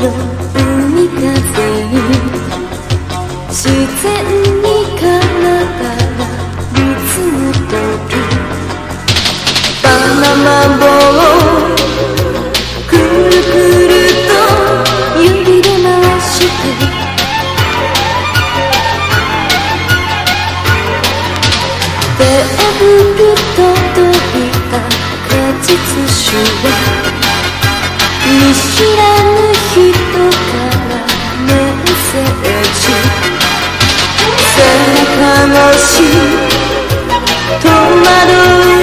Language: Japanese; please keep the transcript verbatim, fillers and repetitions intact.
の海風に自然に体がリズム取るバナナ棒をくるくると指で回してテーブル届いた果実酒は見知らぬ人からメッセージ背中越し戸惑う